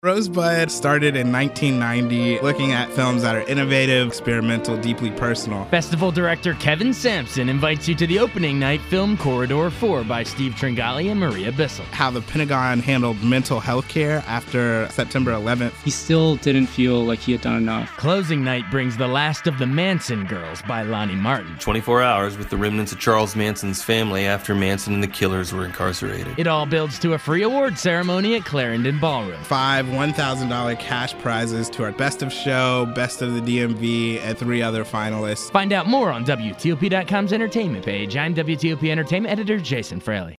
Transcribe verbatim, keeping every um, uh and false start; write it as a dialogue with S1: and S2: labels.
S1: Rosebud started in nineteen ninety, looking at films that are innovative, experimental, deeply personal.
S2: Festival director Kevin Sampson invites you to the opening night film Corridor four by Steve Tringali and Maria Bissell.
S1: How the Pentagon handled mental health care after September eleventh.
S3: He still didn't feel like he had done enough.
S2: Closing night brings The Last of the Manson Girls by Lonnie Martin.
S4: twenty-four hours with the remnants of Charles Manson's family after Manson and the killers were incarcerated.
S2: It all builds to a free award ceremony at Clarendon Ballroom.
S1: Five one thousand dollars cash prizes to our Best of Show, Best of the D M V, and three other finalists.
S2: Find out more on W T O P dot com's entertainment page. I'm W T O P Entertainment editor Jason Fraley.